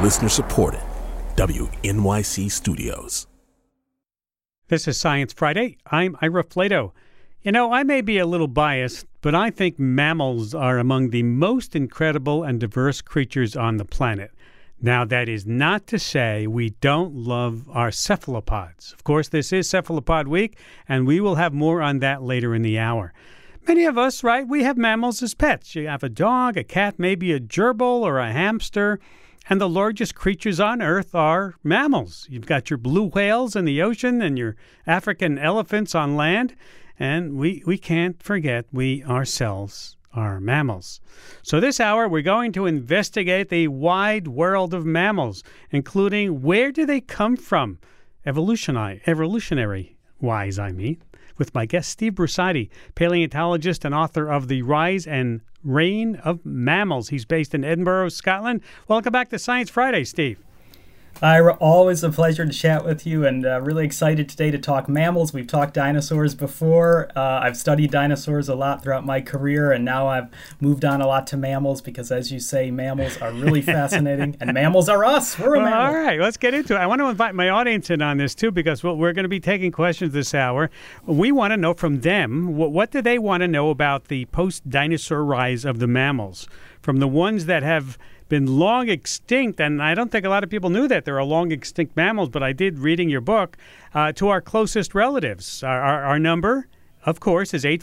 Listener supported. WNYC Studios. This is Science Friday. I'm Ira Flato. You know, I may be a little biased, but I think mammals are among the most incredible and diverse creatures on the planet. Now, that is not to say we don't love our cephalopods. Of course, this is Cephalopod Week, and we will have more on that later in the hour. Many of us, right, we have mammals as pets. You have a dog, a cat, maybe a gerbil or a hamster. And the largest creatures on Earth are mammals. You've got your blue whales in the ocean and your African elephants on land. And we can't forget we ourselves are mammals. So this hour, we're going to investigate the wide world of mammals, including where do they come from, evolutionary-wise, I mean, with my guest Steve Brusati, paleontologist and author of The Rise and Reign of Mammals. He's based in Edinburgh, Scotland. Welcome back to Science Friday, Steve. Ira, always a pleasure to chat with you, and really excited today to talk mammals. We've talked dinosaurs before. I've studied dinosaurs a lot throughout my career, and now I've moved on a lot to mammals because, as you say, mammals are really fascinating, and mammals are us. We're a mammal. All right, let's get into it. I want to invite my audience in on this, too, because we're going to be taking questions this hour. We want to know from them, what do they want to know about the post-dinosaur rise of the mammals? From the ones that have been long extinct, and I don't think a lot of people knew that there are long extinct mammals, but I did reading your book, to our closest relatives. Our number, of course, is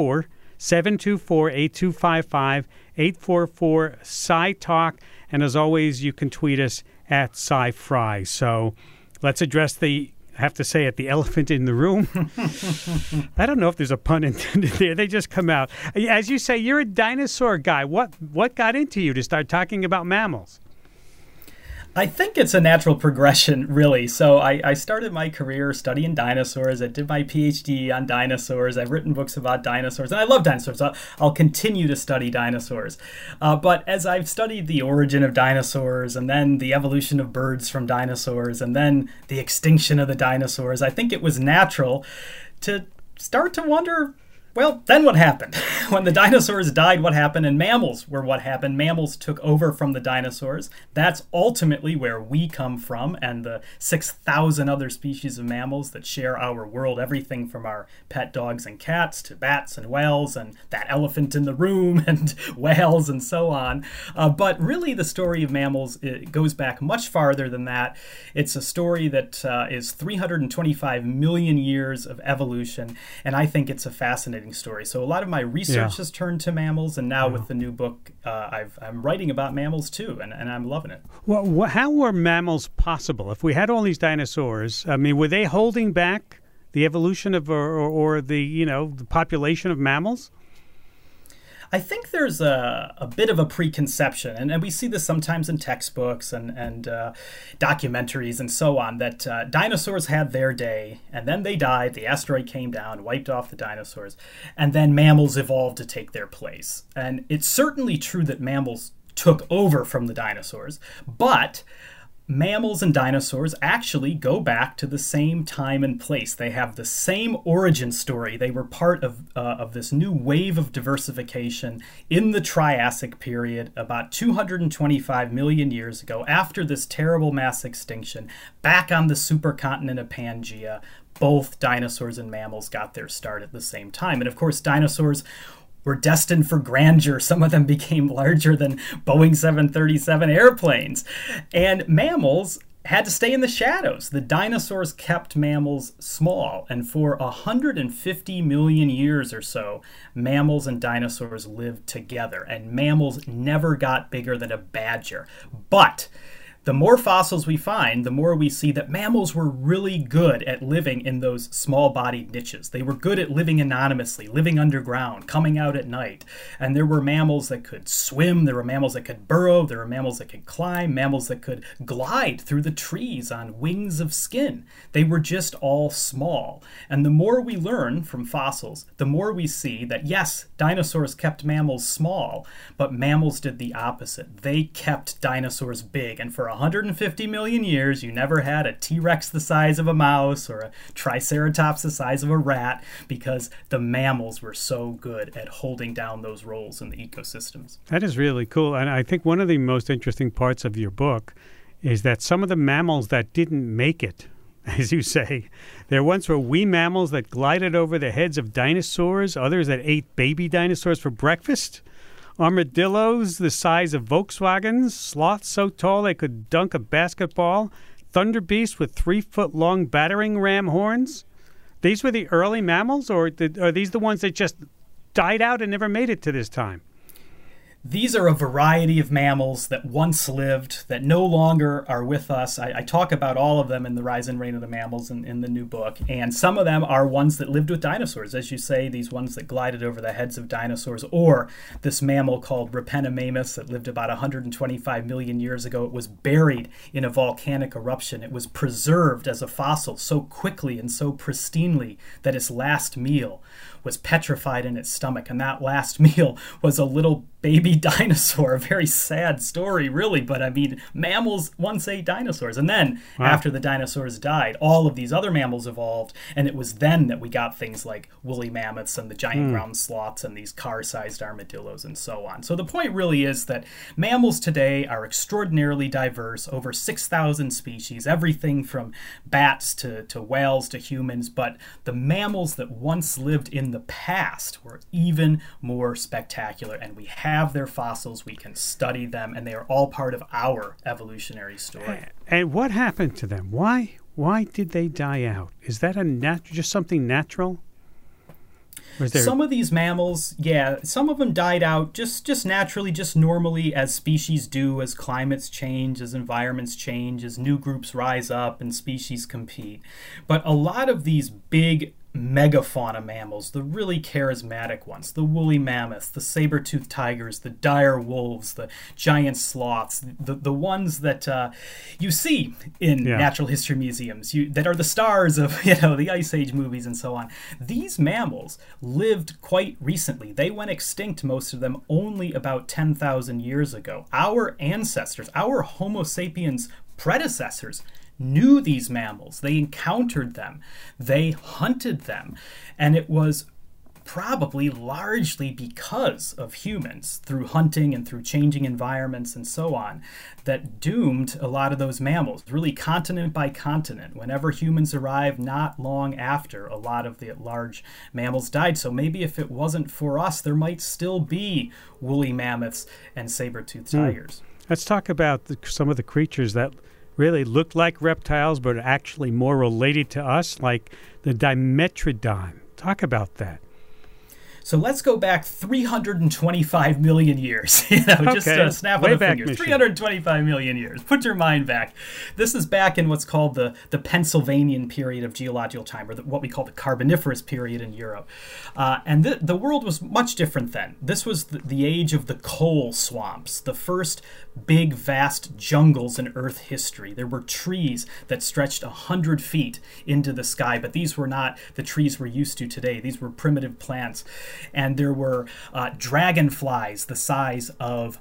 844-724-8255, 844-SciTalk, and as always, you can tweet us at SciFry. So let's address the elephant in the room. I don't know if there's a pun intended there. They just come out. As you say, you're a dinosaur guy. What got into you to start talking about mammals? I think it's a natural progression, really. So I started my career studying dinosaurs. I did my PhD on dinosaurs. I've written books about dinosaurs, and I love dinosaurs. I'll continue to study dinosaurs. But as I've studied the origin of dinosaurs, and then the evolution of birds from dinosaurs, and then the extinction of the dinosaurs, I think it was natural to start to wonder, well, then what happened? When the dinosaurs died, what happened? And mammals were what happened. Mammals took over from the dinosaurs. That's ultimately where we come from, and the 6,000 other species of mammals that share our world, everything from our pet dogs and cats to bats and whales and that elephant in the room and whales and so on. But really the story of mammals, it goes back much farther than that. It's a story that is 325 million years of evolution, and I think it's a fascinating story. So a lot of my research has turned to mammals, and now with the new book, I'm writing about mammals too, and I'm loving it. Well, how were mammals possible? If we had all these dinosaurs, I mean, were they holding back the evolution of or the the population of mammals? I think there's a bit of a preconception, and we see this sometimes in textbooks and documentaries and so on, that dinosaurs had their day, and then they died, the asteroid came down, wiped off the dinosaurs, and then mammals evolved to take their place. And it's certainly true that mammals took over from the dinosaurs, but mammals and dinosaurs actually go back to the same time and place. They have the same origin story. They were part of this new wave of diversification in the Triassic period about 225 million years ago, after this terrible mass extinction, back on the supercontinent of Pangaea. Both dinosaurs and mammals got their start at the same time. And of course, dinosaurs were destined for grandeur. Some of them became larger than Boeing 737 airplanes. And mammals had to stay in the shadows. The dinosaurs kept mammals small, and for 150 million years or so, mammals and dinosaurs lived together, and mammals never got bigger than a badger. But the more fossils we find, the more we see that mammals were really good at living in those small-bodied niches. They were good at living anonymously, living underground, coming out at night. And there were mammals that could swim, there were mammals that could burrow, there were mammals that could climb, mammals that could glide through the trees on wings of skin. They were just all small. And the more we learn from fossils, the more we see that, yes, dinosaurs kept mammals small, but mammals did the opposite. They kept dinosaurs big, and for 150 million years, you never had a T-Rex the size of a mouse or a Triceratops the size of a rat, because the mammals were so good at holding down those roles in the ecosystems. That is really cool. And I think one of the most interesting parts of your book is that some of the mammals that didn't make it, as you say, there once were wee mammals that glided over the heads of dinosaurs, others that ate baby dinosaurs for breakfast, armadillos the size of Volkswagens, sloths so tall they could dunk a basketball, thunder beasts with 3-foot-long battering ram horns. These were the early mammals, or are these the ones that just died out and never made it to this time? These are a variety of mammals that once lived, that no longer are with us. I talk about all of them in The Rise and Reign of the Mammals in the new book. And some of them are ones that lived with dinosaurs, as you say, these ones that glided over the heads of dinosaurs, or this mammal called Rapennemamus that lived about 125 million years ago. It was buried in a volcanic eruption. It was preserved as a fossil so quickly and so pristinely that its last meal was petrified in its stomach, and that last meal was a little baby dinosaur. A very sad story, really, but I mean, mammals once ate dinosaurs, and then after the dinosaurs died, all of these other mammals evolved, and it was then that we got things like woolly mammoths and the giant ground sloths and these car-sized armadillos and so on. So the point really is that mammals today are extraordinarily diverse, over 6,000 species, everything from bats to whales to humans, but the mammals that once lived in the past were even more spectacular, and we have their fossils, we can study them, and they are all part of our evolutionary story. And what happened to them? Why did they die out? Is that just something natural? Some of these mammals, some of them died out just naturally, just normally, as species do, as climates change, as environments change, as new groups rise up and species compete. But a lot of these big megafauna mammals, the really charismatic ones, the woolly mammoths, the saber-toothed tigers, the dire wolves, the giant sloths, the ones that you see in natural history museums, that are the stars of the Ice Age movies and so on. These mammals lived quite recently. They went extinct, most of them, only about 10,000 years ago. Our ancestors, our Homo sapiens predecessors, knew these mammals. They encountered them. They hunted them. And it was probably largely because of humans, through hunting and through changing environments and so on, that doomed a lot of those mammals, really continent by continent. Whenever humans arrived, not long after, a lot of the large mammals died. So maybe if it wasn't for us, there might still be woolly mammoths and saber-toothed tigers. Let's talk about some of the creatures that really looked like reptiles but are actually more related to us, like the Dimetrodon. Talk about that. So let's go back 325 million years. Just a snap of the fingers. Machine. 325 million years. Put your mind back. This is back in what's called the Pennsylvanian period of geological time, or what we call the Carboniferous period in Europe. And the world was much different then. This was the age of the coal swamps, the first big, vast jungles in Earth history. There were trees that stretched 100 feet into the sky, but these were not the trees we're used to today. These were primitive plants. And there were dragonflies the size of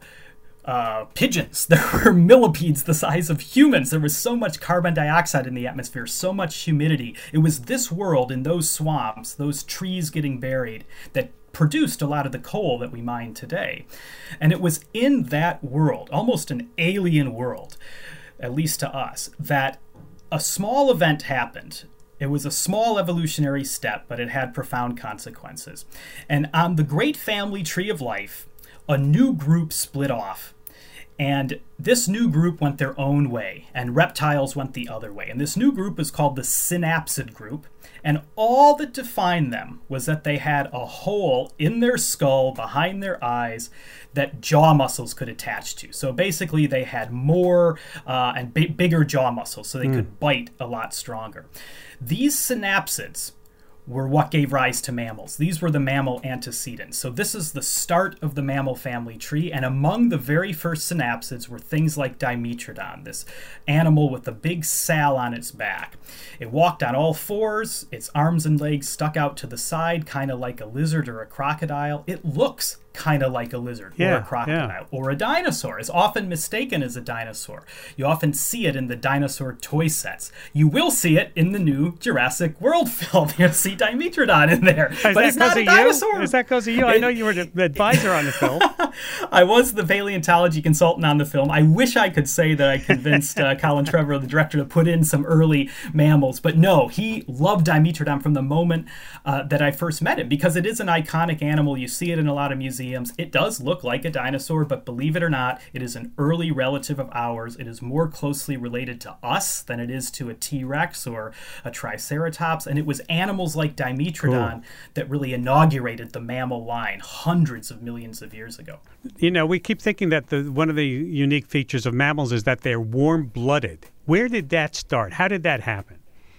pigeons. There were millipedes the size of humans. There was so much carbon dioxide in the atmosphere, so much humidity. It was this world in those swamps, those trees getting buried, that produced a lot of the coal that we mine today. And it was in that world, almost an alien world, at least to us, that a small event happened. It was a small evolutionary step, but it had profound consequences. And on the great family tree of life, a new group split off. And this new group went their own way, and reptiles went the other way. And this new group is called the synapsid group. And all that defined them was that they had a hole in their skull behind their eyes that jaw muscles could attach to. So basically they had more and bigger jaw muscles, so they could bite a lot stronger. These synapsids were what gave rise to mammals. These were the mammal antecedents. So this is the start of the mammal family tree, and among the very first synapsids were things like Dimetrodon, this animal with a big sal on its back. It walked on all fours, its arms and legs stuck out to the side, kind of like a lizard or a crocodile. It looks kind of like a lizard or a crocodile or a dinosaur. It's often mistaken as a dinosaur. You often see it in the dinosaur toy sets. You will see it in the new Jurassic World film. You'll see Dimetrodon in there. But it's not a dinosaur. Is that because of you? I know you were the advisor on the film. I was the paleontology consultant on the film. I wish I could say that I convinced Colin Trevorrow, the director, to put in some early mammals. But no, he loved Dimetrodon from the moment that I first met him, because it is an iconic animal. You see it in a lot of museums. It does look like a dinosaur, but believe it or not, it is an early relative of ours. It is more closely related to us than it is to a T-Rex or a Triceratops. And it was animals like Dimetrodon that really inaugurated the mammal line hundreds of millions of years ago. You know, we keep thinking that one of the unique features of mammals is that they're warm-blooded. Where did that start? How did that happen?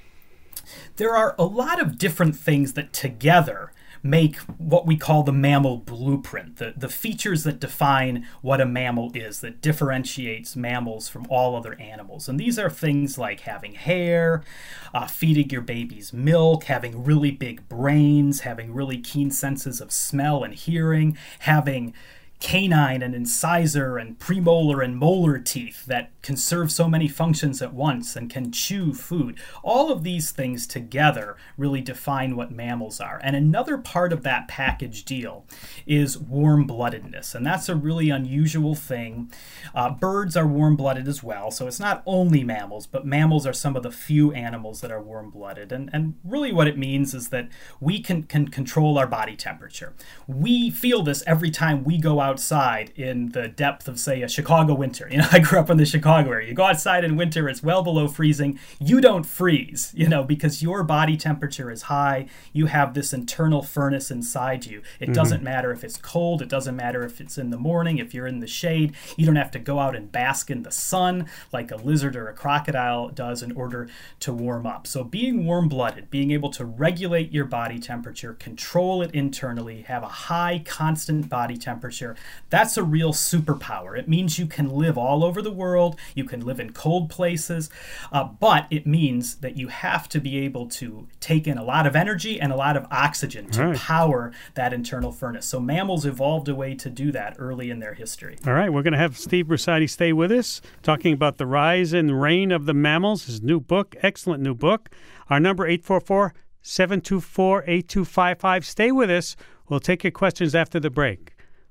There are a lot of different things that together make what we call the mammal blueprint, the features that define what a mammal is, that differentiates mammals from all other animals. And these are things like having hair, feeding your babies milk, having really big brains, having really keen senses of smell and hearing, having canine and incisor and premolar and molar teeth that can serve so many functions at once and can chew food. All of these things together really define what mammals are. And another part of that package deal is warm-bloodedness, and that's a really unusual thing. Birds are warm-blooded as well, so it's not only mammals, but mammals are some of the few animals that are warm-blooded. And really what it means is that we can control our body temperature. We feel this every time we go outside in the depth of, say, a Chicago winter. You know, I grew up in the Chicago area. You go outside in winter, it's well below freezing. You don't freeze, you know, because your body temperature is high. You have this internal furnace inside you. It doesn't matter if it's cold. It doesn't matter if it's in the morning, if you're in the shade. You don't have to go out and bask in the sun like a lizard or a crocodile does in order to warm up. So being warm-blooded, being able to regulate your body temperature, control it internally, have a high constant body temperature, that's a real superpower. It means you can live all over the world. You can live in cold places, but it means that you have to be able to take in a lot of energy and a lot of oxygen to power that internal furnace. So mammals evolved a way to do that early in their history. All right, we're going to have Steve Brusati stay with us, talking about the rise and reign of the mammals, his new book, excellent new book. Our number, 844-724-8255. Stay with us. We'll take your questions after the break.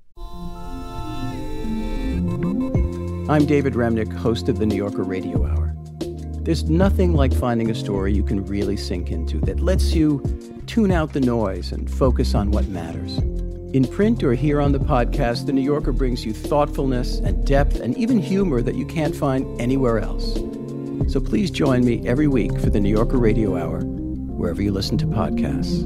I'm David Remnick, host of the New Yorker Radio Hour. There's nothing like finding a story you can really sink into that lets you tune out the noise and focus on what matters. In print or here on the podcast, the New Yorker brings you thoughtfulness and depth and even humor that you can't find anywhere else. So please join me every week for the New Yorker Radio Hour, wherever you listen to podcasts.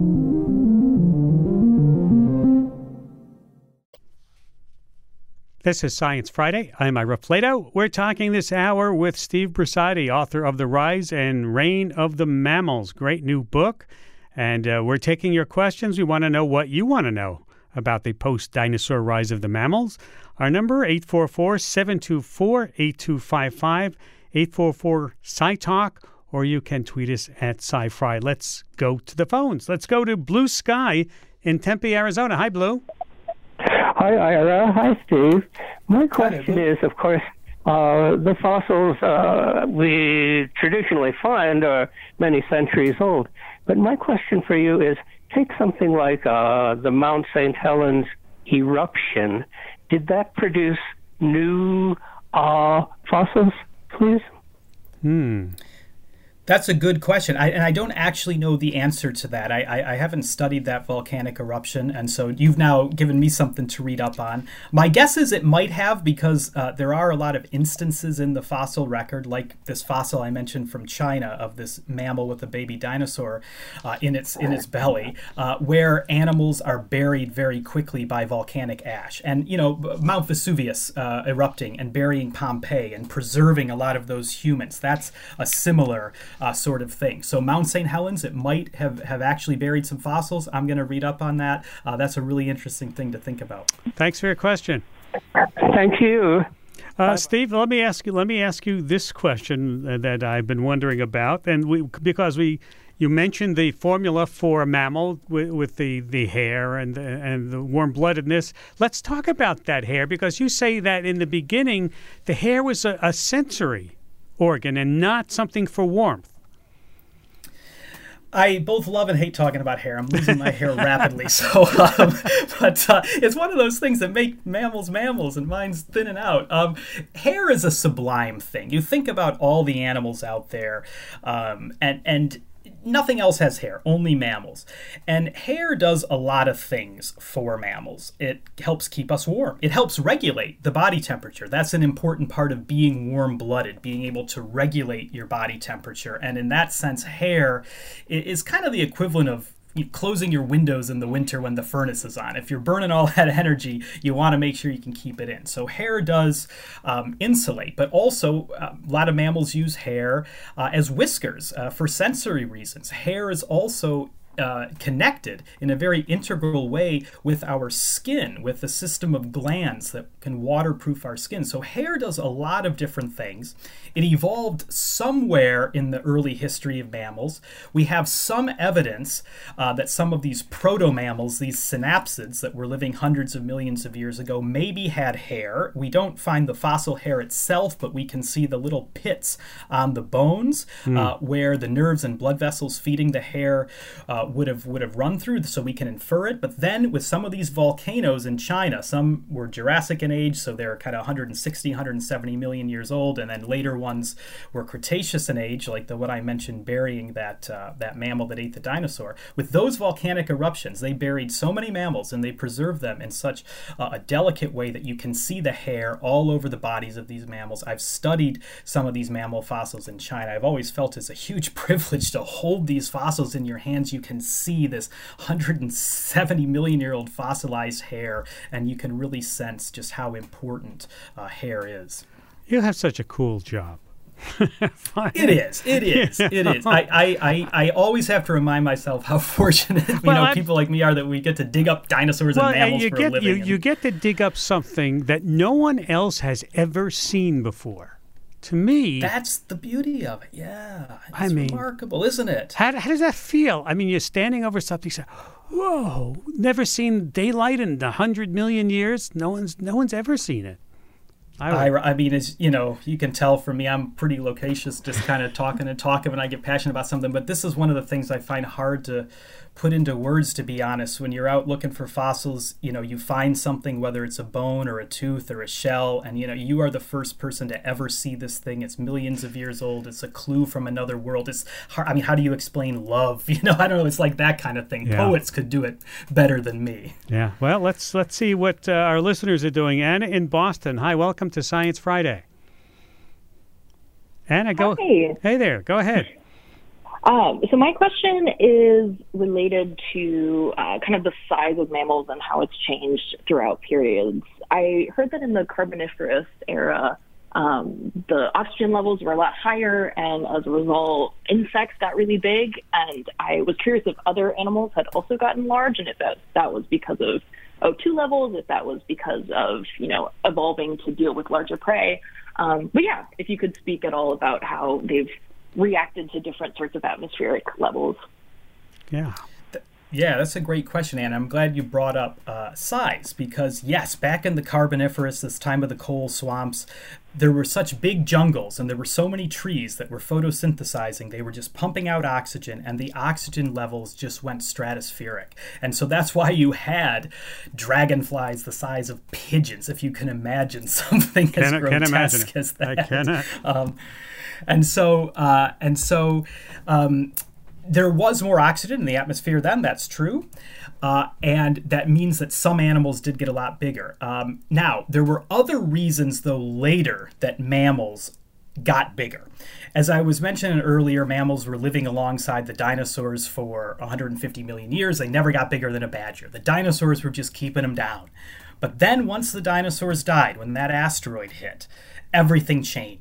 This is Science Friday. I'm Ira Flatow. We're talking this hour with Steve Brusati, author of The Rise and Reign of the Mammals. Great new book. And we're taking your questions. We want to know what you want to know about the post-dinosaur rise of the mammals. Our number, 844-724-8255, 844-SciTalk, or you can tweet us at SciFri. Let's go to the phones. Let's go to Blue Sky in Tempe, Arizona. Hi, Blue. Hi, Ira. Hi, Steve. My question is, of course, the fossils we traditionally find are many centuries old. But my question for you is, take something like the Mount St. Helens eruption. Did that produce new fossils, please? That's a good question. I don't actually know the answer to that. I haven't studied that volcanic eruption, and so you've now given me something to read up on. My guess is it might have, because there are a lot of instances in the fossil record, like this fossil I mentioned from China of this mammal with a baby dinosaur in its belly, where animals are buried very quickly by volcanic ash. And, you know, Mount Vesuvius erupting and burying Pompeii and preserving a lot of those humans, that's a similar sort of thing. So Mount St. Helens, it might have actually buried some fossils. I'm going to read up on that. That's a really interesting thing to think about. Thanks for your question. Thank you. Steve, let me ask you this question that I've been wondering about, and because we You mentioned the formula for a mammal with the hair and the warm-bloodedness. Let's talk about that hair, because you say that in the beginning the hair was a sensory organ and not something for warmth. I both love and hate talking about hair. I'm losing my hair rapidly, but it's one of those things that make mammals mammals, and mine's thinning out. Hair is a sublime thing. You think about all the animals out there, and nothing else has hair, only mammals. And hair does a lot of things for mammals. It helps keep us warm. It helps regulate the body temperature. That's an important part of being warm-blooded, being able to regulate your body temperature. And in that sense, hair is kind of the equivalent of closing your windows in the winter when the furnace is on. If you're burning all that energy, you want to make sure you can keep it in. So hair does insulate, but also a lot of mammals use hair as whiskers for sensory reasons. Hair is also connected in a very integral way with our skin, with the system of glands that can waterproof our skin. So hair does a lot of different things. It evolved somewhere in the early history of mammals. We have some evidence that some of these proto-mammals, these synapsids that were living hundreds of millions of years ago, maybe had hair. We don't find the fossil hair itself, but we can see the little pits on the bones where the nerves and blood vessels feeding the hair would have run through, so we can infer it. But then with some of these volcanoes in China, some were Jurassic in age, so they're kind of 160, 170 million years old, and then later ones were Cretaceous in age, like the one I mentioned burying that mammal that ate the dinosaur. With those volcanic eruptions, they buried so many mammals, and they preserved them in such a delicate way that you can see the hair all over the bodies of these mammals. I've studied some of these mammal fossils in China. I've always felt it's a huge privilege to hold these fossils in your hands. You can see this 170 million year old fossilized hair, and you can really sense just how important hair is. You have such a cool job. It is. I always have to remind myself how fortunate people like me are that we get to dig up dinosaurs and mammals for a living. You get to dig up something that no one else has ever seen before. To me, that's the beauty of it. Yeah, it's remarkable, isn't it? How does that feel? I mean, you're standing over something, you say, "Whoa! Never seen daylight in 100 million years. No one's ever seen it." I mean, as you know, you can tell from me, I'm pretty loquacious, just kind of talking when I get passionate about something. But this is one of the things I find hard to put into words, to be honest. When you're out looking for fossils, you find something, whether it's a bone or a tooth or a shell, and you are the first person to ever see this thing. It's millions of years old. It's a clue from another world. It's hard. I mean, how do you explain love? I don't know. It's like that kind of thing. Yeah. Poets could do it better than me. Yeah. Well, let's see what our listeners are doing. Anna in Boston. Hi, welcome to Science Friday. Anna, go. Hi. Hey there. Go ahead. So my question is related to kind of the size of mammals and how it's changed throughout periods. I heard that in the Carboniferous era, the oxygen levels were a lot higher, and as a result, insects got really big. And I was curious if other animals had also gotten large, and if that was because of O2 levels, if that was because of, evolving to deal with larger prey. But yeah, if you could speak at all about how they've reacted to different sorts of atmospheric levels. Yeah. Yeah, that's a great question, Anna. I'm glad you brought up size, because yes, back in the Carboniferous, this time of the coal swamps, there were such big jungles and there were so many trees that were photosynthesizing. They were just pumping out oxygen, and the oxygen levels just went stratospheric. And so that's why you had dragonflies the size of pigeons, if you can imagine something as grotesque as that. I cannot. And so there was more oxygen in the atmosphere then, that's true. And that means that some animals did get a lot bigger. Now, there were other reasons, though, later that mammals got bigger. As I was mentioning earlier, mammals were living alongside the dinosaurs for 150 million years. They never got bigger than a badger. The dinosaurs were just keeping them down. But then once the dinosaurs died, when that asteroid hit, everything changed.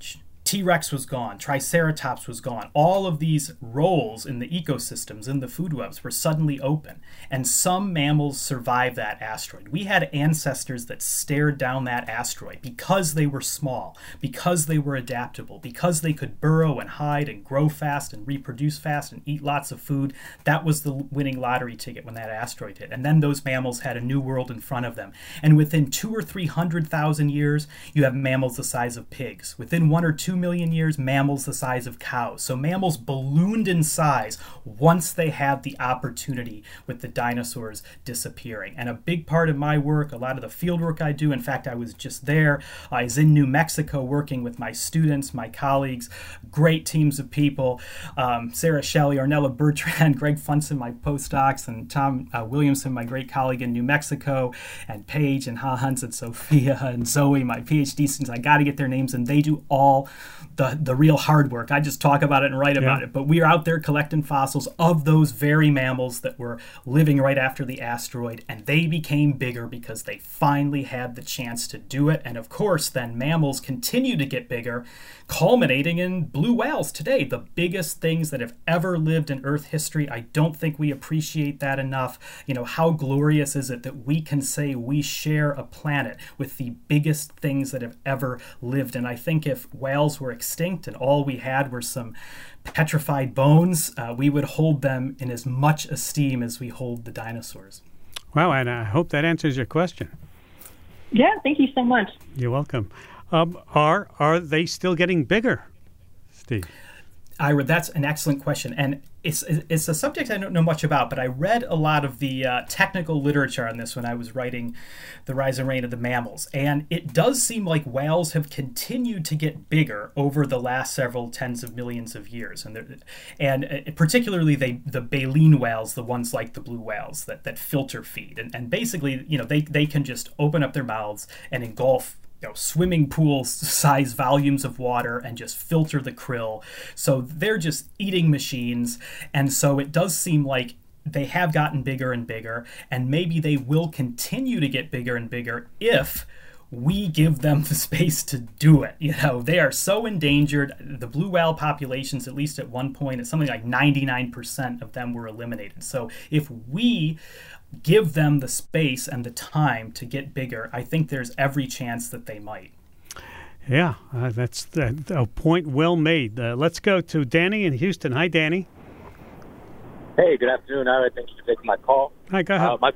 T-Rex was gone, Triceratops was gone. All of these roles in the ecosystems, in the food webs, were suddenly open. And some mammals survived that asteroid. We had ancestors that stared down that asteroid because they were small, because they were adaptable, because they could burrow and hide and grow fast and reproduce fast and eat lots of food. That was the winning lottery ticket when that asteroid hit. And then those mammals had a new world in front of them. And within 200,000 or 300,000 years, you have mammals the size of pigs. Within 1 or 2 million years, mammals the size of cows. So mammals ballooned in size once they had the opportunity with the dinosaurs disappearing. And a big part of my work, a lot of the field work I do, in fact, I was just there, I was in New Mexico working with my students, my colleagues, great teams of people, Sarah Shelley, Ornella Bertrand, Greg Funson, my postdocs, and Tom Williamson, my great colleague in New Mexico, and Paige and Hans and Sophia and Zoe, my PhD students. I got to get their names, and they do all the real hard work. I just talk about it and write about it, but we are out there collecting fossils of those very mammals that were living right after the asteroid, and they became bigger because they finally had the chance to do it. And of course, then mammals continue to get bigger, culminating in blue whales today, the biggest things that have ever lived in Earth history. I don't think we appreciate that enough. You know, how glorious is it that we can say we share a planet with the biggest things that have ever lived? And I think if whales were extinct and all we had were some petrified bones, we would hold them in as much esteem as we hold the dinosaurs. Wow, and I hope that answers your question. Yeah, thank you so much. You're welcome. Are they still getting bigger, Steve? Ira, that's an excellent question. And it's a subject I don't know much about, but I read a lot of the technical literature on this when I was writing The Rise and Reign of the Mammals. And it does seem like whales have continued to get bigger over the last several tens of millions of years. And particularly the baleen whales, the ones like the blue whales that filter feed. And basically, you know, they can just open up their mouths and engulf swimming pool size volumes of water and just filter the krill. So they're just eating machines. And so it does seem like they have gotten bigger and bigger, and maybe they will continue to get bigger and bigger if we give them the space to do it. You know, they are so endangered. The blue whale populations, at least at one point, it's something like 99% of them were eliminated. So if we give them the space and the time to get bigger, I think there's every chance that they might. Yeah, that's a point well made. Let's go to Danny in Houston. Hi, Danny. Hey, good afternoon, Ira. Thank you for taking my call. Hi, go ahead.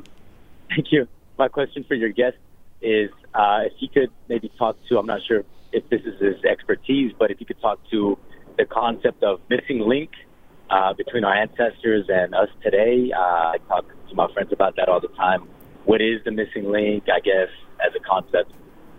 Thank you. My question for your guest is if he could maybe talk to, I'm not sure if this is his expertise, but if you could talk to the concept of missing link between our ancestors and us today. I talk to my friends about that all the time. What is the missing link, I guess, as a concept?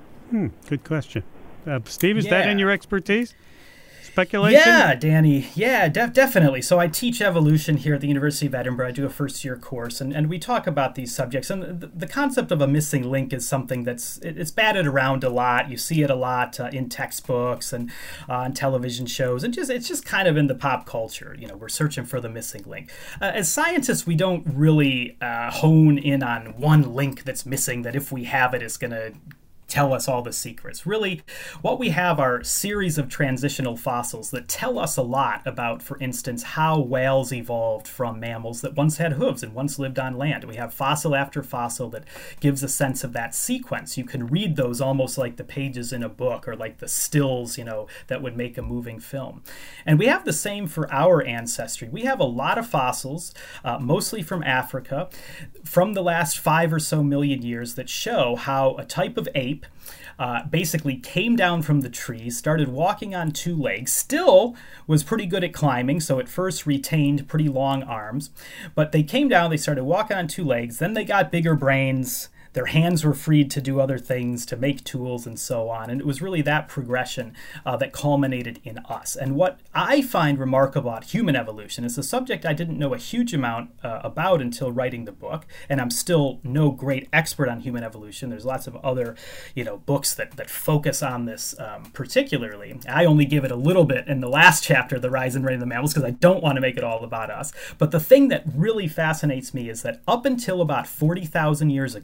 Good question. Steve, is that in your expertise? Speculation? Yeah, Danny. Yeah, definitely. So I teach evolution here at the University of Edinburgh. I do a first-year course, and we talk about these subjects. And the concept of a missing link is something it's batted around a lot. You see it a lot in textbooks and on television shows, and it's just kind of in the pop culture. You know, we're searching for the missing link. As scientists, we don't really hone in on one link that's missing that if we have it, it's going to tell us all the secrets. Really, what we have are series of transitional fossils that tell us a lot about, for instance, how whales evolved from mammals that once had hooves and once lived on land. We have fossil after fossil that gives a sense of that sequence. You can read those almost like the pages in a book or like the stills, that would make a moving film. And we have the same for our ancestry. We have a lot of fossils, mostly from Africa, from the last 5 or so million years that show how a type of ape basically came down from the trees, started walking on 2 legs, still was pretty good at climbing, so at first retained pretty long arms, but they came down, they started walking on 2 legs, then they got bigger brains, their hands were freed to do other things, to make tools and so on. And it was really that progression that culminated in us. And what I find remarkable about human evolution is a subject I didn't know a huge amount about until writing the book. And I'm still no great expert on human evolution. There's lots of other, books that focus on this particularly. I only give it a little bit in the last chapter, The Rise and Reign of the Mammals, because I don't want to make it all about us. But the thing that really fascinates me is that up until about 40,000 years ago,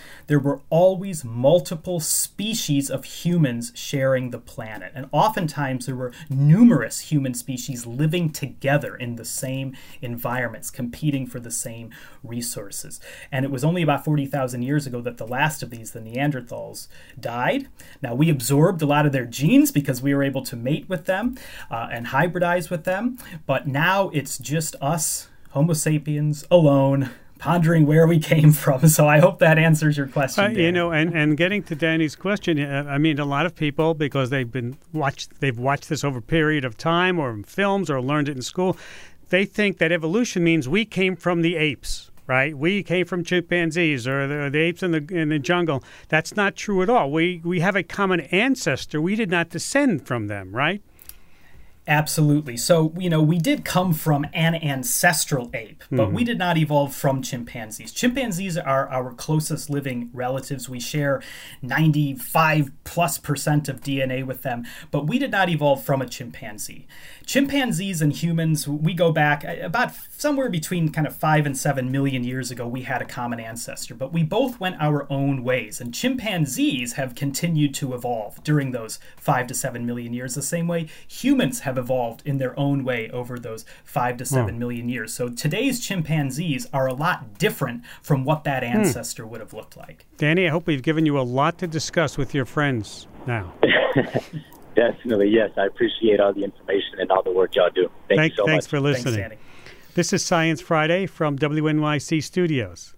there were always multiple species of humans sharing the planet. And oftentimes there were numerous human species living together in the same environments, competing for the same resources. And it was only about 40,000 years ago that the last of these, the Neanderthals, died. Now, we absorbed a lot of their genes because we were able to mate with them and hybridize with them. But now it's just us, Homo sapiens, alone, pondering where we came from. So I hope that answers your question. And getting to Danny's question, I mean, a lot of people, because they've watched this over a period of time or in films or learned it in school, they think that evolution means we came from the apes, right? We came from chimpanzees or the apes in the jungle. That's not true at all. We have a common ancestor. We did not descend from them, right? Absolutely. So, we did come from an ancestral ape, but we did not evolve from chimpanzees. Chimpanzees are our closest living relatives. We share 95+% of DNA with them, but we did not evolve from a chimpanzee. Chimpanzees and humans, we go back about somewhere between kind of 5 and 7 million years ago, we had a common ancestor, but we both went our own ways. And chimpanzees have continued to evolve during those 5 to 7 million years, the same way humans have evolved in their own way over those 5 to 7 million years. So today's chimpanzees are a lot different from what that ancestor would have looked like. Danny, I hope we've given you a lot to discuss with your friends now. Definitely, yes. I appreciate all the information and all the work y'all do. Thank you so much. Thanks for listening. Thanks, Danny. This is Science Friday from WNYC Studios.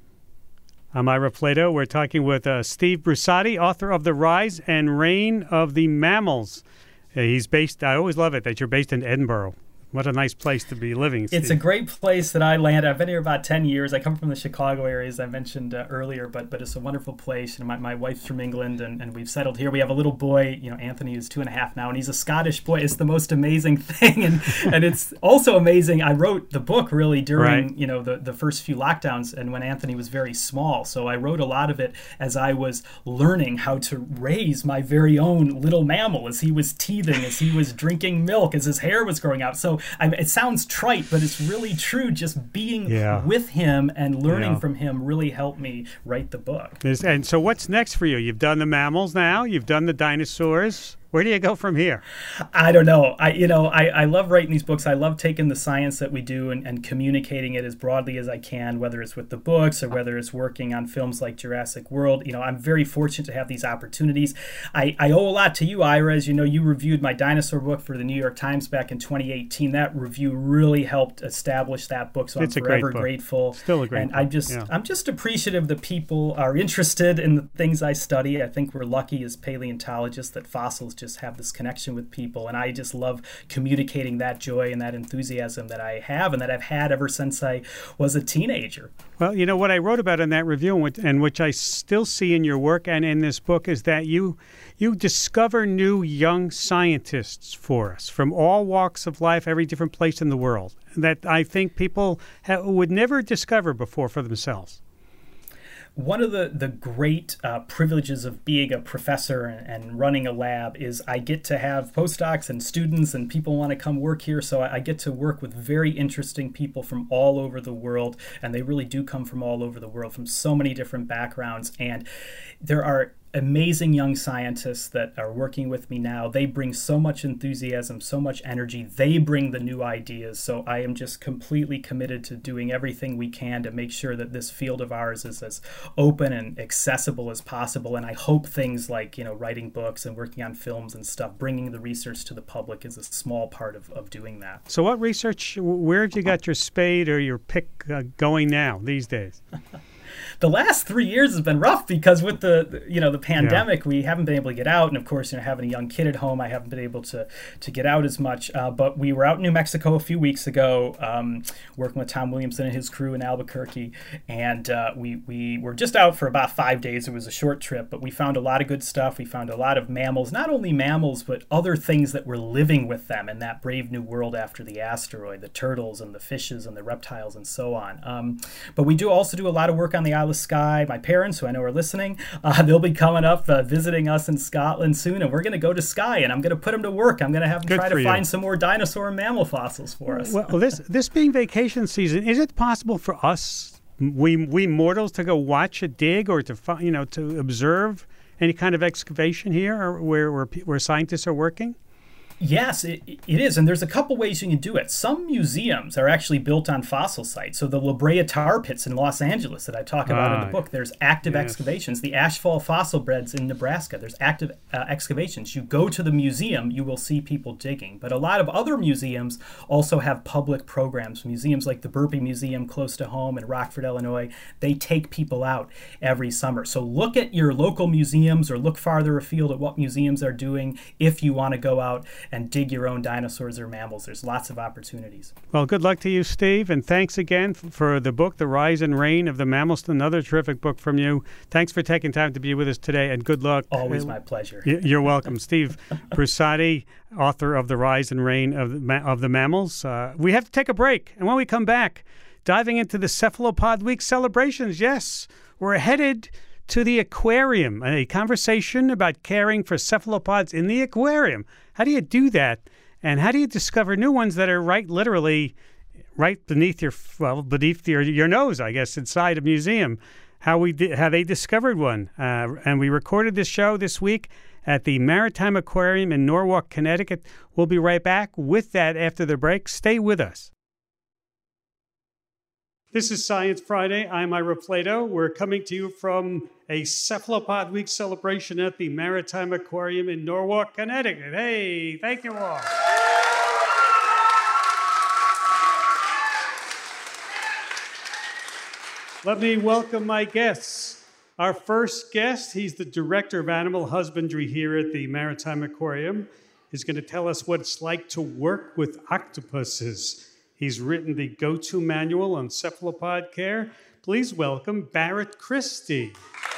I'm Ira Flatow. We're talking with Steve Brusatte, author of The Rise and Reign of the Mammals. He's based, I always love it that you're based in Edinburgh. What a nice place to be living, Steve. It's a great place that I land. I've been here about 10 years. I come from the Chicago area, as I mentioned earlier, but it's a wonderful place. My wife's from England, and we've settled here. We have a little boy, Anthony, who's 2.5 now, and he's a Scottish boy. It's the most amazing thing, and it's also amazing. I wrote the book really during, the first few lockdowns, and when Anthony was very small. So I wrote a lot of it as I was learning how to raise my very own little mammal, as he was teething, as he was drinking milk, as his hair was growing out. So it sounds trite, but it's really true. Just being with him and learning from him really helped me write the book. And so what's next for you? You've done the mammals now. You've done the dinosaurs. Where do you go from here? I don't know. I love writing these books. I love taking the science that we do and communicating it as broadly as I can, whether it's with the books or whether it's working on films like Jurassic World. I'm very fortunate to have these opportunities. I owe a lot to you, Ira. As you know, you reviewed my dinosaur book for the New York Times back in 2018. That review really helped establish that book, so I'm forever grateful. Still a great book. I'm just appreciative that people are interested in the things I study. I think we're lucky as paleontologists that fossils just have this connection with people, and I just love communicating that joy and that enthusiasm that I have and that I've had ever since I was a teenager. Well, what I wrote about in that review, and which I still see in your work and in this book, is that you discover new young scientists for us from all walks of life, every different place in the world, that I think people would never discover before for themselves. One of the great privileges of being a professor and running a lab is I get to have postdocs and students and people want to come work here. So I get to work with very interesting people from all over the world. And they really do come from all over the world, from so many different backgrounds. And there are amazing young scientists that are working with me now. They bring so much enthusiasm, so much energy. They bring the new ideas. So I am just completely committed to doing everything we can to make sure that this field of ours is as open and accessible as possible. And I hope things like, writing books and working on films and stuff, bringing the research to the public is a small part of doing that. So what research, where have you got your spade or your pick going now these days? The last 3 years has been rough because with the pandemic, we haven't been able to get out. And of course, having a young kid at home, I haven't been able to get out as much. But we were out in New Mexico a few weeks ago, working with Tom Williamson and his crew in Albuquerque. And we were just out for about 5 days. It was a short trip, but we found a lot of good stuff. We found a lot of mammals, not only mammals, but other things that were living with them in that brave new world after the asteroid, the turtles and the fishes and the reptiles and so on. But we also do a lot of work on the Isle of Skye. My parents, who I know are listening, they'll be coming up visiting us in Scotland soon, and we're going to go to Skye, and I'm going to put them to work. I'm going to have them try to find some more dinosaur and mammal fossils for us. Well, this being vacation season, is it possible for us we mortals to go watch a dig or to observe any kind of excavation here or where scientists are working? Yes, it is. And there's a couple ways you can do it. Some museums are actually built on fossil sites. So the La Brea tar pits in Los Angeles that I talk about in the book, there's active excavations. The Ashfall fossil beds in Nebraska, there's active excavations. You go to the museum, you will see people digging. But a lot of other museums also have public programs. Museums like the Burpee Museum close to home in Rockford, Illinois, they take people out every summer. So look at your local museums or look farther afield at what museums are doing if you want to go out and dig your own dinosaurs or mammals. There's lots of opportunities. Well, good luck to you, Steve, and thanks again for the book, The Rise and Reign of the Mammals, another terrific book from you. Thanks for taking time to be with us today, and good luck. Always my pleasure. You're welcome. Steve Brusati, author of The Rise and Reign of the Mammals. We have to take a break, and when we come back, diving into the Cephalopod Week celebrations. Yes, we're headed to the aquarium, a conversation about caring for cephalopods in the aquarium. How do you do that? And how do you discover new ones that are literally right beneath your nose, I guess, inside a museum? How they discovered one. And we recorded this show this week at the Maritime Aquarium in Norwalk, Connecticut. We'll be right back with that after the break. Stay with us. This is Science Friday. I'm Ira Flato. We're coming to you from a Cephalopod Week celebration at the Maritime Aquarium in Norwalk, Connecticut. Hey, thank you all. Let me welcome my guests. Our first guest, he's the Director of Animal Husbandry here at the Maritime Aquarium. He's going to tell us what it's like to work with octopuses. He's written the go-to manual on cephalopod care. Please welcome Barrett Christie.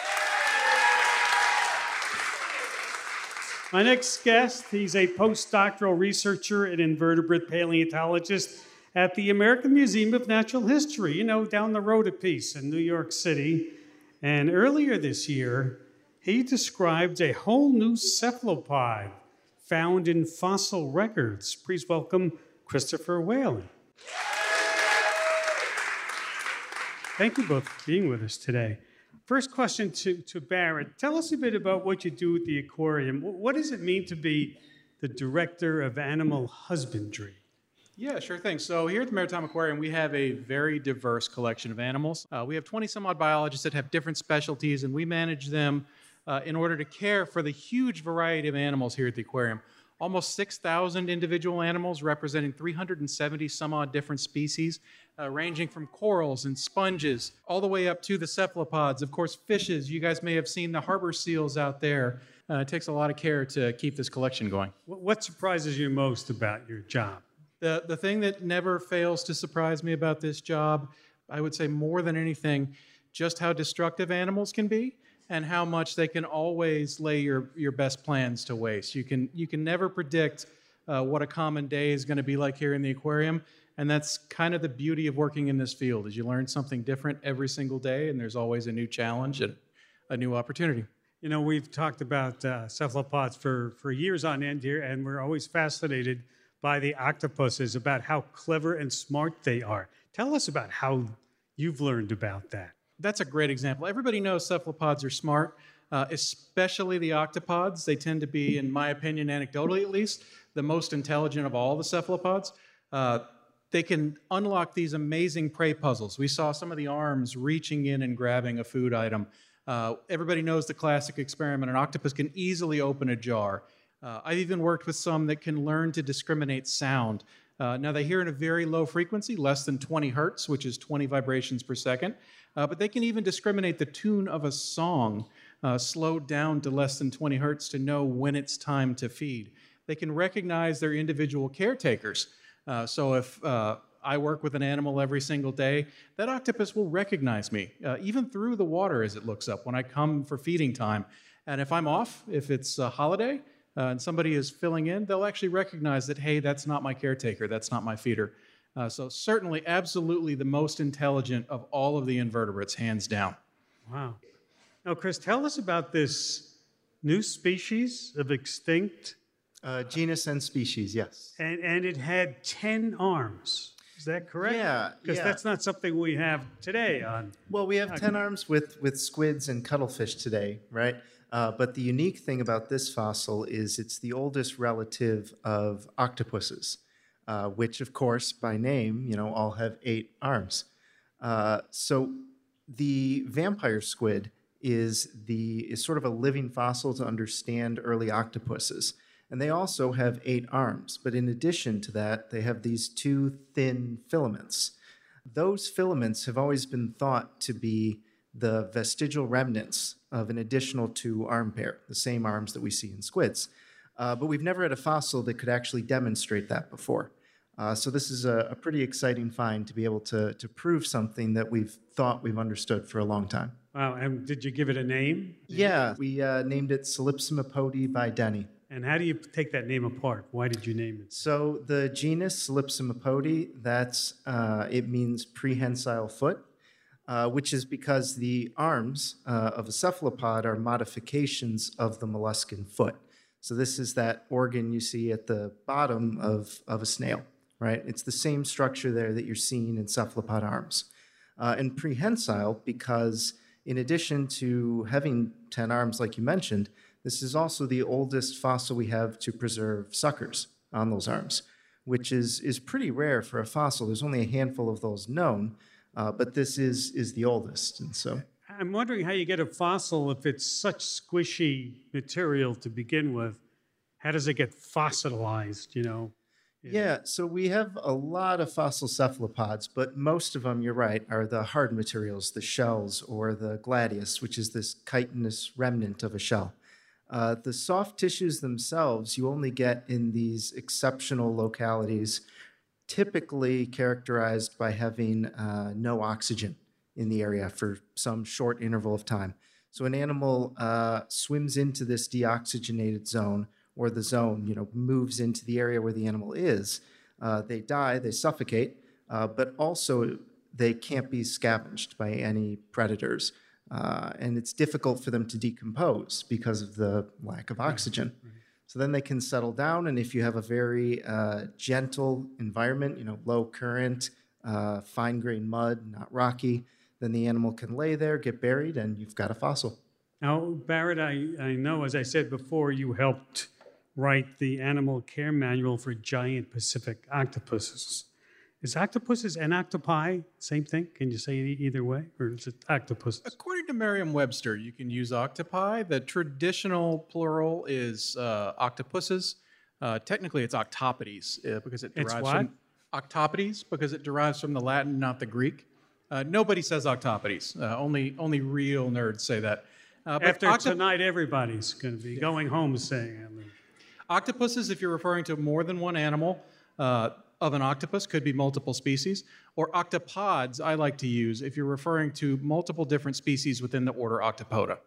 My next guest, he's a postdoctoral researcher and invertebrate paleontologist at the American Museum of Natural History, down the road a piece in New York City. And earlier this year, he described a whole new cephalopod found in fossil records. Please welcome Christopher Whalen. Thank you both for being with us today. First question to Barrett. Tell us a bit about what you do at the aquarium. What does it mean to be the Director of Animal Husbandry? Yeah, sure thing. So here at the Maritime Aquarium, we have a very diverse collection of animals. We have 20-some-odd biologists that have different specialties, and we manage them in order to care for the huge variety of animals here at the aquarium. Almost 6,000 individual animals representing 370-some-odd different species, ranging from corals and sponges all the way up to the cephalopods. Of course, fishes. You guys may have seen the harbor seals out there. It takes a lot of care to keep this collection going. What surprises you most about your job? The thing that never fails to surprise me about this job, I would say more than anything, just how destructive animals can be and how much they can always lay your best plans to waste. You can never predict what a common day is going to be like here in the aquarium, and that's kind of the beauty of working in this field, is you learn something different every single day, and there's always a new challenge and a new opportunity. We've talked about cephalopods for years on end here, and we're always fascinated by the octopuses, about how clever and smart they are. Tell us about how you've learned about that. That's a great example. Everybody knows cephalopods are smart, especially the octopods. They tend to be, in my opinion, anecdotally at least, the most intelligent of all the cephalopods. They can unlock these amazing prey puzzles. We saw some of the arms reaching in and grabbing a food item. Everybody knows the classic experiment. An octopus can easily open a jar. I've even worked with some that can learn to discriminate sound. Now, they hear in a very low frequency, less than 20 hertz, which is 20 vibrations per second. But they can even discriminate the tune of a song, slowed down to less than 20 hertz, to know when it's time to feed. They can recognize their individual caretakers. So if I work with an animal every single day, that octopus will recognize me, even through the water as it looks up when I come for feeding time. And if I'm off, if it's a holiday, and somebody is filling in, they'll actually recognize that, hey, that's not my caretaker, that's not my feeder. So certainly, absolutely the most intelligent of all of the invertebrates, hands down. Wow. Now, Chris, tell us about this new species of extinct... Genus and species, yes. And it had 10 arms. Is that correct? Yeah. Because yeah. that's not something we have today on. Well, we have 10 arms with squids and cuttlefish today, right? But the unique thing about this fossil is it's the oldest relative of octopuses, which, of course, by name, all have 8 arms. So the vampire squid is sort of a living fossil to understand early octopuses. And they also have 8 arms. But in addition to that, they have these 2 thin filaments. Those filaments have always been thought to be the vestigial remnants of an additional 2 arm pair, the same arms that we see in squids. But we've never had a fossil that could actually demonstrate that before. So this is a pretty exciting find to be able to prove something that we've thought we've understood for a long time. Wow, and did you give it a name? Yeah, we named it Calypsomapodi bideni. And how do you take that name apart? Why did you name it? So the genus Calypsomapodi, it means prehensile foot, which is because the arms of a cephalopod are modifications of the molluscan foot. So this is that organ you see at the bottom of a snail, right? It's the same structure there that you're seeing in cephalopod arms. And prehensile because in addition to having 10 arms like you mentioned, this is also the oldest fossil we have to preserve suckers on those arms, which is pretty rare for a fossil. There's only a handful of those known, but this is the oldest. And so I'm wondering how you get a fossil if it's such squishy material to begin with. How does it get fossilized, Yeah, so we have a lot of fossil cephalopods, but most of them, you're right, are the hard materials, the shells or the gladius, which is this chitinous remnant of a shell. The soft tissues themselves, you only get in these exceptional localities, typically characterized by having no oxygen in the area for some short interval of time. So an animal swims into this deoxygenated zone, or the zone, moves into the area where the animal is. They die, they suffocate, but also they can't be scavenged by any predators. And it's difficult for them to decompose because of the lack of oxygen. Right. So then they can settle down, and if you have a very gentle environment, low current, fine-grained mud, not rocky, then the animal can lay there, get buried, and you've got a fossil. Now, Barrett, I know, as I said before, you helped write the Animal Care Manual for giant Pacific octopuses. Is octopuses and octopi same thing? Can you say it either way, or is it octopuses? According to Merriam-Webster, you can use octopi. The traditional plural is octopuses. Technically, it's octopodes because it derives from octopodes because it derives from the Latin, not the Greek. Nobody says octopodes. Only real nerds say that. After tonight, everybody's going to be going home saying it. Octopuses, if you're referring to more than one animal of an octopus, could be multiple species. Or octopods, I like to use if you're referring to multiple different species within the order Octopoda.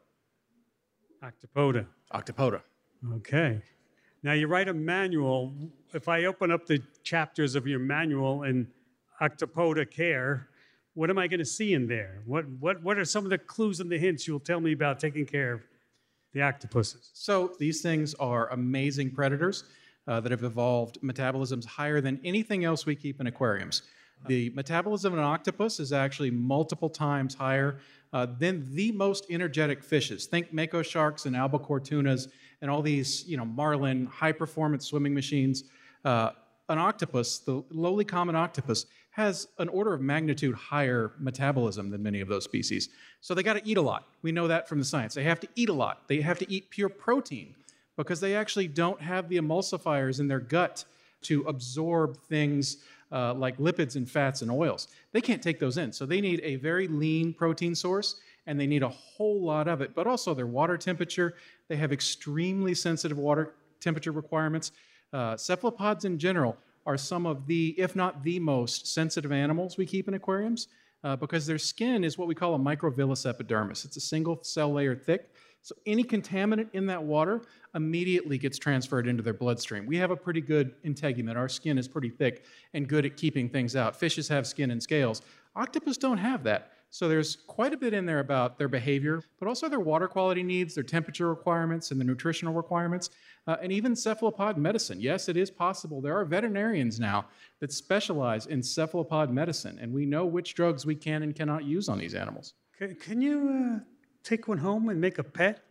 Octopoda. Okay. Now, you write a manual. If I open up the chapters of your manual in Octopoda Care, what am I going to see in there? What are some of the clues and the hints you'll tell me about taking care of the octopuses? So these things are amazing predators that have evolved metabolisms higher than anything else we keep in aquariums. The metabolism of an octopus is actually multiple times higher than the most energetic fishes. Think mako sharks and albacore tunas and all these, marlin, high-performance swimming machines. An octopus, the lowly common octopus, has an order of magnitude higher metabolism than many of those species. So they got to eat a lot. We know that from the science. They have to eat a lot. They have to eat pure protein because they actually don't have the emulsifiers in their gut to absorb things like lipids and fats and oils. They can't take those in. So they need a very lean protein source, and they need a whole lot of it. But also their water temperature. They have extremely sensitive water temperature requirements. Cephalopods in general are some of the, if not the most sensitive animals we keep in aquariums because their skin is what we call a microvillus epidermis. It's a single cell layer thick. So any contaminant in that water immediately gets transferred into their bloodstream. We have a pretty good integument. Our skin is pretty thick and good at keeping things out. Fishes have skin and scales. Octopus don't have that. So there's quite a bit in there about their behavior, but also their water quality needs, their temperature requirements, and the nutritional requirements, and even cephalopod medicine. Yes, it is possible. There are veterinarians now that specialize in cephalopod medicine, and we know which drugs we can and cannot use on these animals. Can you take one home and make a pet?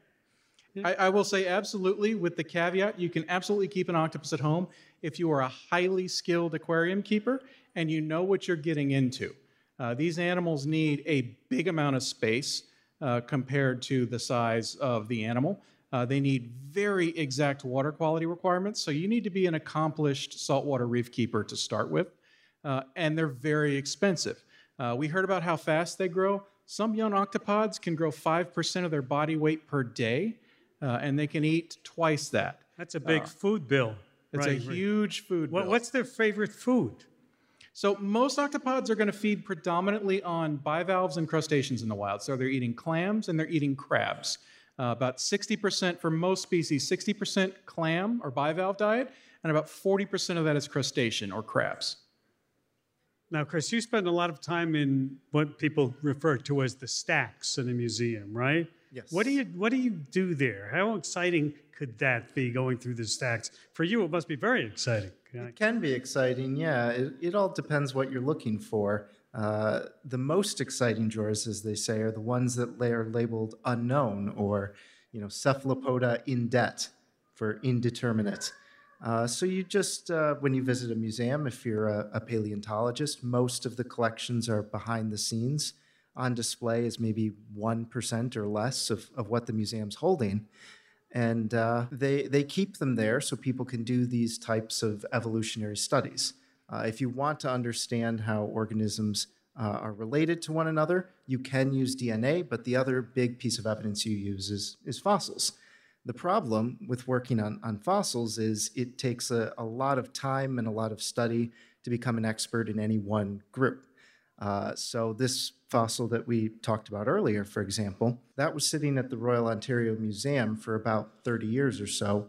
I will say absolutely, with the caveat, you can absolutely keep an octopus at home if you are a highly skilled aquarium keeper and you know what you're getting into. These animals need a big amount of space compared to the size of the animal. They need very exact water quality requirements, so you need to be an accomplished saltwater reef keeper to start with, and they're very expensive. We heard about how fast they grow. Some young octopods can grow 5% of their body weight per day, and they can eat twice that. That's a big food bill. It's a huge food bill. What's their favorite food? So most octopods are going to feed predominantly on bivalves and crustaceans in the wild. So they're eating clams and they're eating crabs. About 60% for most species, 60% clam or bivalve diet, and about 40% of that is crustacean or crabs. Now, Chris, you spend a lot of time in what people refer to as the stacks in a museum, right? Yes. What do you do there? How exciting could that be, going through the stacks? For you, it must be very exciting. It can be exciting, yeah. It all depends what you're looking for. The most exciting drawers, as they say, are the ones that are labeled unknown, or cephalopoda indet for indeterminate. So you just, when you visit a museum, if you're a paleontologist, most of the collections are behind the scenes. On display is maybe 1% or less of what the museum's holding. And they keep them there so people can do these types of evolutionary studies. If you want to understand how organisms are related to one another, you can use DNA, but the other big piece of evidence you use is fossils. The problem with working on fossils is it takes a lot of time and a lot of study to become an expert in any one group. So this fossil that we talked about earlier, for example, that was sitting at the Royal Ontario Museum for about 30 years or so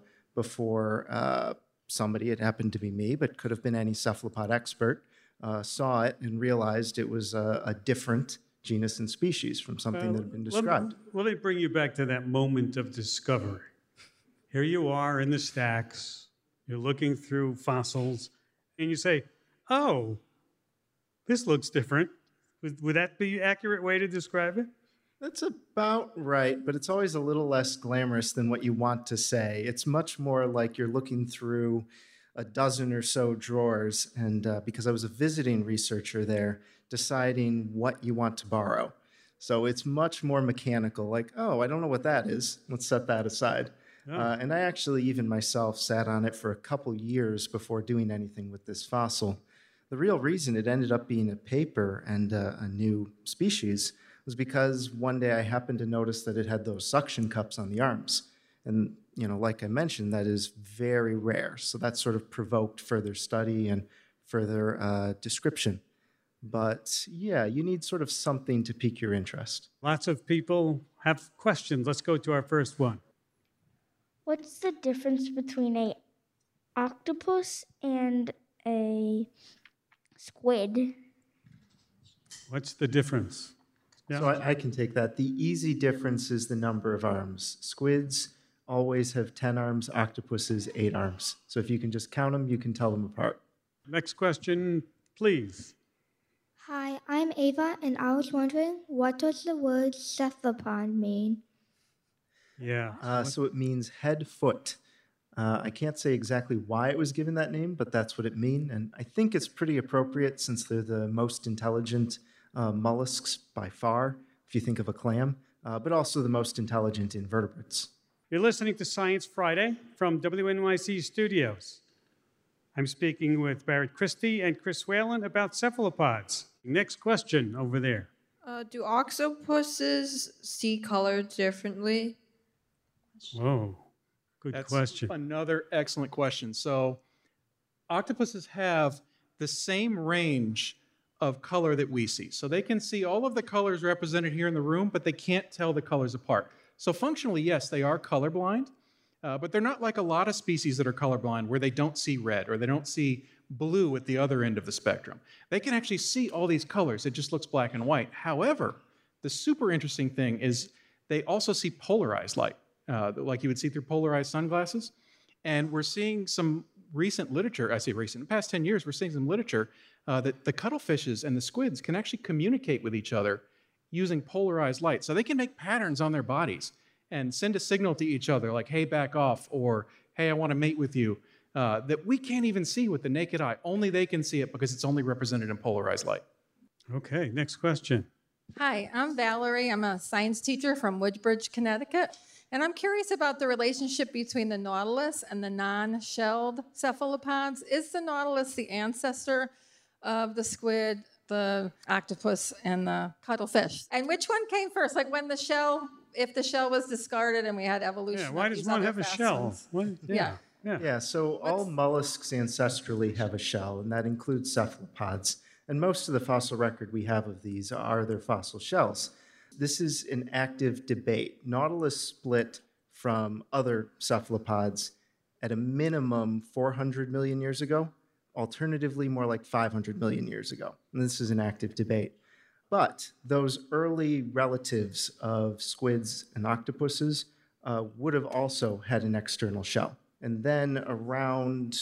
before somebody, it happened to be me, but could have been any cephalopod expert, saw it and realized it was a different genus and species from something that had been described. Let me bring you back to that moment of discovery. Here you are in the stacks, you're looking through fossils, and you say, oh, this looks different. Would that be an accurate way to describe it? That's about right, but it's always a little less glamorous than what you want to say. It's much more like you're looking through a dozen or so drawers, and because I was a visiting researcher there, deciding what you want to borrow. So it's much more mechanical, like, oh, I don't know what that is. Let's set that aside. Oh. And I actually, even myself, sat on it for a couple years before doing anything with this fossil. The real reason it ended up being a paper and a new species was because one day I happened to notice that it had those suction cups on the arms. And, like I mentioned, that is very rare. So that sort of provoked further study and further description. But yeah, you need sort of something to pique your interest. Lots of people have questions. Let's go to our first one. What's the difference between an octopus and a squid? What's the difference? Yeah. So I can take that. The easy difference is the number of arms. Squids always have 10 arms, octopuses 8 arms. So if you can just count them, you can tell them apart. Next question, please. Hi, I'm Ava, and I was wondering, what does the word cephalopod mean? Yeah. So it means head foot. I can't say exactly why it was given that name, but that's what it means. And I think it's pretty appropriate since they're the most intelligent mollusks by far, if you think of a clam, but also the most intelligent invertebrates. You're listening to Science Friday from WNYC Studios. I'm speaking with Barrett Christie and Chris Whalen about cephalopods. Next question over there. Do octopuses see color differently? Whoa, good question. Another excellent question. So octopuses have the same range of color that we see. So they can see all of the colors represented here in the room, but they can't tell the colors apart. So functionally, yes, they are colorblind, but they're not like a lot of species that are colorblind where they don't see red or they don't see blue at the other end of the spectrum. They can actually see all these colors. It just looks black and white. However, the super interesting thing is they also see polarized light, like you would see through polarized sunglasses. And we're seeing some recent literature, I say recent, in the past 10 years, we're seeing some literature that the cuttlefishes and the squids can actually communicate with each other using polarized light. So they can make patterns on their bodies and send a signal to each other like, hey, back off, or hey, I want to mate with you, that we can't even see with the naked eye. Only they can see it because it's only represented in polarized light. Okay, next question. Hi, I'm Valerie. I'm a science teacher from Woodbridge, Connecticut. And I'm curious about the relationship between the nautilus and the non-shelled cephalopods. Is the nautilus the ancestor of the squid, the octopus, and the cuttlefish? And which one came first? Like when the shell, if the shell was discarded and we had evolution. Yeah, why does one have a shell? Yeah, so all mollusks ancestrally have a shell, and that includes cephalopods. And most of the fossil record we have of these are their fossil shells. This is an active debate. Nautilus split from other cephalopods at a minimum 400 million years ago, alternatively more like 500 million years ago. And this is an active debate. But those early relatives of squids and octopuses would have also had an external shell. And then around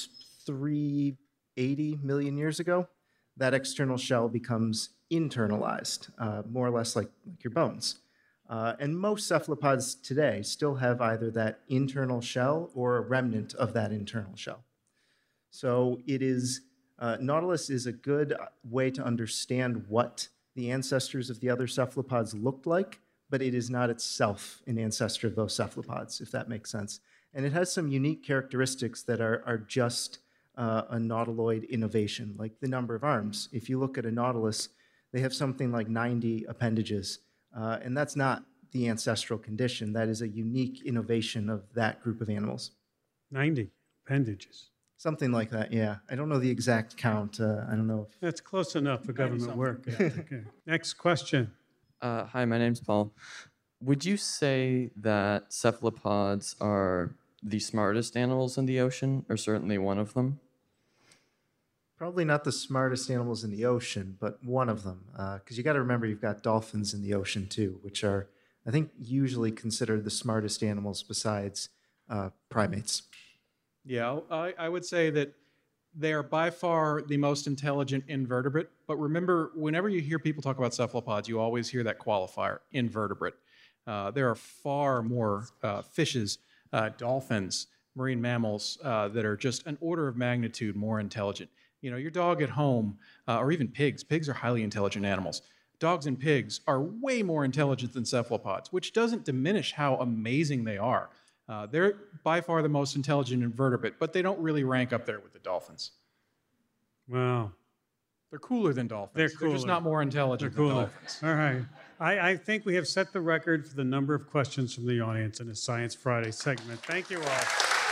380 million years ago, that external shell becomes internalized, more or less like your bones. And most cephalopods today still have either that internal shell or a remnant of that internal shell. So it is, Nautilus is a good way to understand what the ancestors of the other cephalopods looked like, but it is not itself an ancestor of those cephalopods, if that makes sense. And it has some unique characteristics that are just a nautiloid innovation, like the number of arms. If you look at a nautilus, they have something like 90 appendages, and that's not the ancestral condition. That is a unique innovation of that group of animals. 90 appendages. Something like that, yeah. I don't know the exact count. I don't know. That's close enough for government work. Yeah. Okay. Next question. Hi, my name's Paul. Would you say that cephalopods are the smartest animals in the ocean, or certainly one of them? Probably not the smartest animals in the ocean, but one of them. Because you got to remember, you've got dolphins in the ocean too, which are, I think, usually considered the smartest animals besides primates. Yeah, I would say that they are by far the most intelligent invertebrate. But remember, whenever you hear people talk about cephalopods, you always hear that qualifier, invertebrate. There are far more fishes, dolphins, marine mammals that are just an order of magnitude more intelligent. You know, your dog at home, or even pigs. Pigs are highly intelligent animals. Dogs and pigs are way more intelligent than cephalopods, which doesn't diminish how amazing they are. They're by far the most intelligent invertebrate, but they don't really rank up there with the dolphins. Wow. They're cooler than dolphins. They're cooler. They're just not more intelligent than dolphins. All right. I think we have set the record for the number of questions from the audience in the Science Friday segment. Thank you all.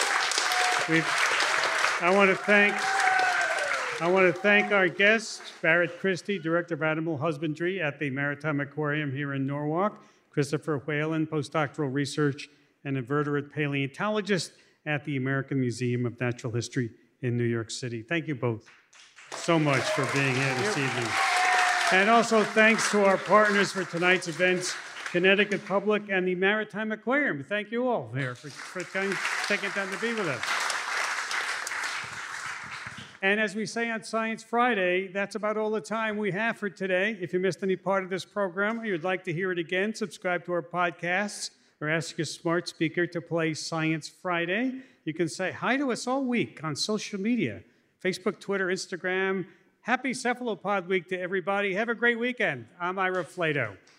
I want to thank our guests, Barrett Christie, Director of Animal Husbandry at the Maritime Aquarium here in Norwalk, Christopher Whalen, postdoctoral research and invertebrate paleontologist at the American Museum of Natural History in New York City. Thank you both so much for being here this evening. And also thanks to our partners for tonight's events, Connecticut Public and the Maritime Aquarium. Thank you all here for taking time to be with us. And as we say on Science Friday, that's about all the time we have for today. If you missed any part of this program or you'd like to hear it again, subscribe to our podcasts or ask your smart speaker to play Science Friday. You can say hi to us all week on social media, Facebook, Twitter, Instagram. Happy Cephalopod Week to everybody. Have a great weekend. I'm Ira Flato.